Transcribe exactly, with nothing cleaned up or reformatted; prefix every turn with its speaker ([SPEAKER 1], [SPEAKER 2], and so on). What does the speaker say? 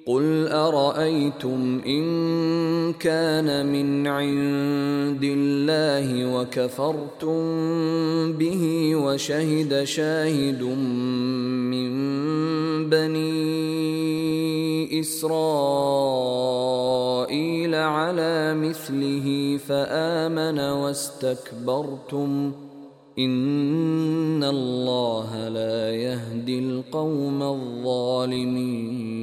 [SPEAKER 1] قل أرأيتم إن كان من عند الله وكفرتم به وشهد شاهد من بني إسرائيل على مثله فآمن واستكبرتم إن الله لا يهدي القوم الظالمين.